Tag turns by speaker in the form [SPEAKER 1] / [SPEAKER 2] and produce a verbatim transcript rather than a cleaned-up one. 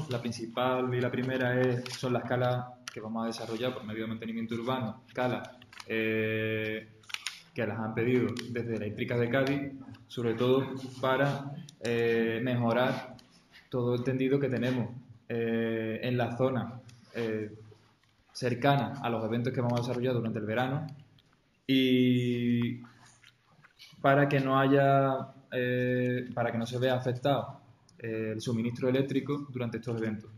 [SPEAKER 1] La principal y la primera es, son las calas que vamos a desarrollar por medio de mantenimiento urbano, calas eh, que las han pedido desde la Hídricas de Cádiz, sobre todo para eh, mejorar todo el tendido que tenemos eh, en la zona eh, cercana a los eventos que vamos a desarrollar durante el verano, y para que no haya, eh, para que no se vea afectado eh, el suministro eléctrico durante estos eventos.